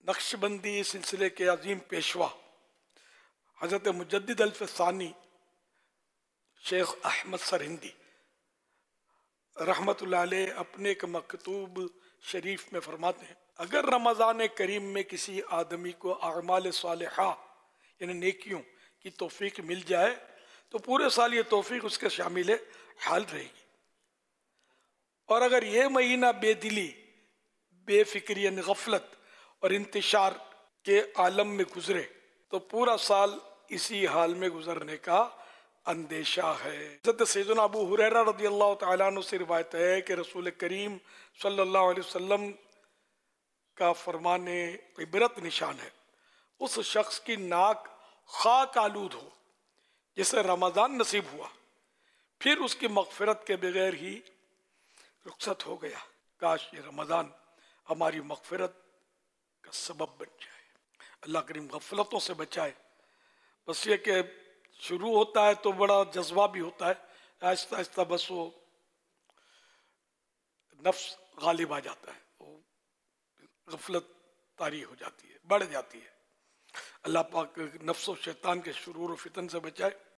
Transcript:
نقشبندی سلسلے کے عظیم پیشوا حضرت مجدد الف ثانی شیخ احمد سرہندی رحمت اللہ علیہ اپنے ایک مکتوب شریف میں فرماتے ہیں، اگر رمضان کریم میں کسی آدمی کو اعمال صالحہ یعنی نیکیوں کی توفیق مل جائے تو پورے سال یہ توفیق اس کے شامل حال رہے گی، اور اگر یہ مہینہ بے دلی، بے فکری یعنی غفلت اور انتشار کے عالم میں گزرے تو پورا سال اسی حال میں گزرنے کا اندیشہ ہے۔ حضرت سیدنا ابو ہریرہ رضی اللہ تعالیٰ عنہ سے روایت ہے کہ رسول کریم صلی اللہ علیہ وسلم کا فرمان عبرت نشان ہے، اس شخص کی ناک خاک آلود ہو جسے رمضان نصیب ہوا، پھر اس کی مغفرت کے بغیر ہی رخصت ہو گیا۔ کاش یہ رمضان ہماری مغفرت کا سبب بن جائے، اللہ کریم غفلتوں سے بچائے۔ بس یہ کہ شروع ہوتا ہے تو بڑا جذبہ بھی ہوتا ہے، آہستہ آہستہ بس وہ نفس غالب آ جاتا ہے، وہ غفلت طاری ہو جاتی ہے، بڑھ جاتی ہے۔ اللہ پاک نفس و شیطان کے شرور و فتن سے بچائے۔